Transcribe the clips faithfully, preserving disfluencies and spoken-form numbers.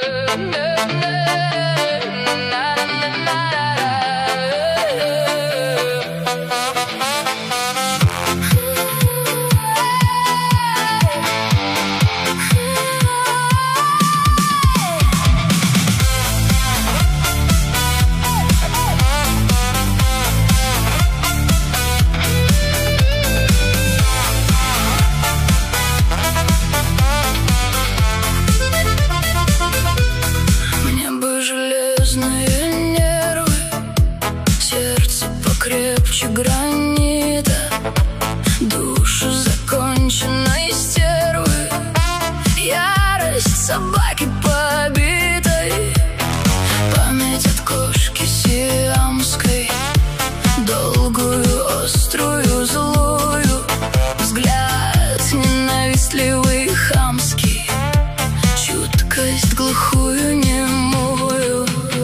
Крепче гранита, душу законченной стервы, ярость собаки побитой, память от кошки сиамской, долгую, острую, злую, взгляд ненавистливый, хамский, чуткость глухую, немую.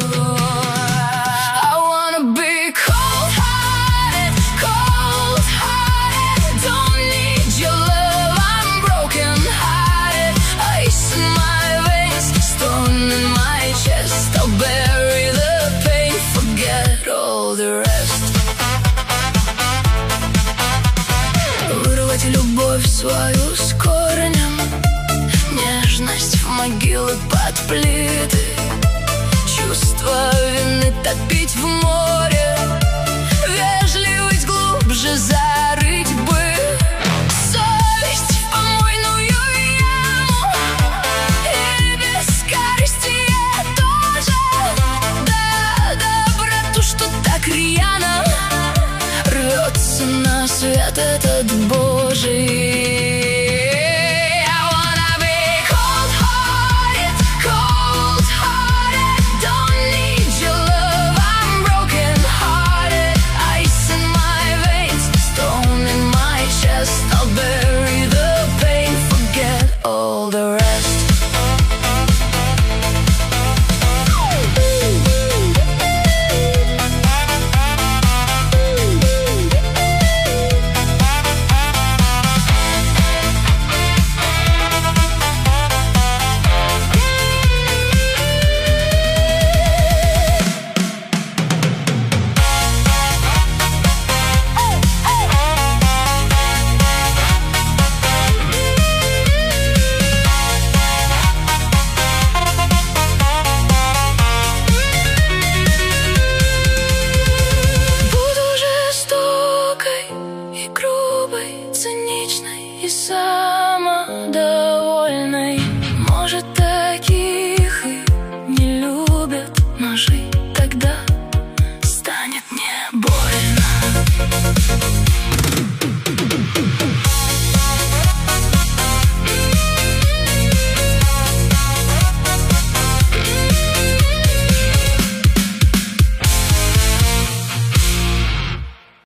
Вырвать любовь свою с корнем, нежность в могилы под плиты, чувство вины топить в море, вежливость глубже зарыть бы, совесть в помойную яму, и бескорыстие тоже, да, доброту, что так рьяно рвется на свет этот Божий. All the rest.